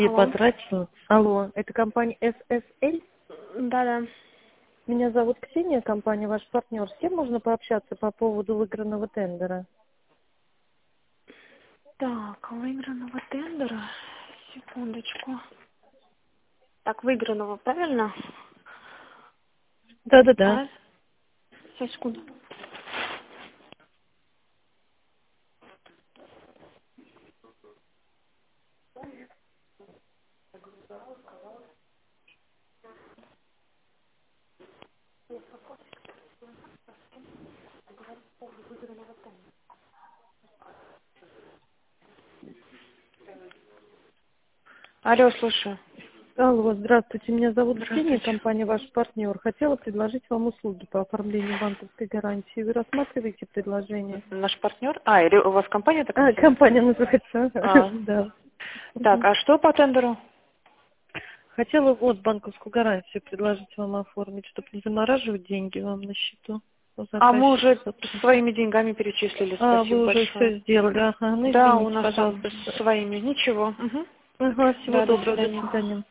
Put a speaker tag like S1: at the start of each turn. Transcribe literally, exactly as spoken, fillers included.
S1: И
S2: Алло.
S1: потратила. Алло, это компания эс эс эль?
S2: Да-да.
S1: Меня зовут Ксения, компания ваш партнер. С кем можно пообщаться по поводу выигранного тендера?
S2: Так, выигранного тендера. Секундочку. Так, выигранного, правильно?
S1: Да-да-да.
S2: А? Сейчас, секунду. Алло, слушаю.
S1: Алло, здравствуйте. Меня зовут Ксения,
S2: Здравствуйте.
S1: компания ваш партнер. Хотела предложить вам услуги по оформлению банковской гарантии. Вы рассматриваете предложение?
S2: Наш партнер? А, или у вас компания так
S1: А,
S2: называется?
S1: компания называется.
S2: А,
S1: Да.
S2: так,
S1: Мгм.
S2: а что по тендеру?
S1: Хотела вот банковскую гарантию предложить вам оформить, чтобы не замораживать деньги вам на счету по
S2: А мы
S1: заказчику.
S2: уже
S1: сотрудничеству.
S2: своими деньгами перечислили,
S1: А,
S2: спасибо
S1: вы уже
S2: большое.
S1: все сделали. Ага, ну
S2: Да, у
S1: извините,
S2: нас там
S1: пожалуйста.
S2: своими. Ничего. Мгм.
S1: Ага, всего
S2: Да, до
S1: доброго, до
S2: свидания.
S1: свидания.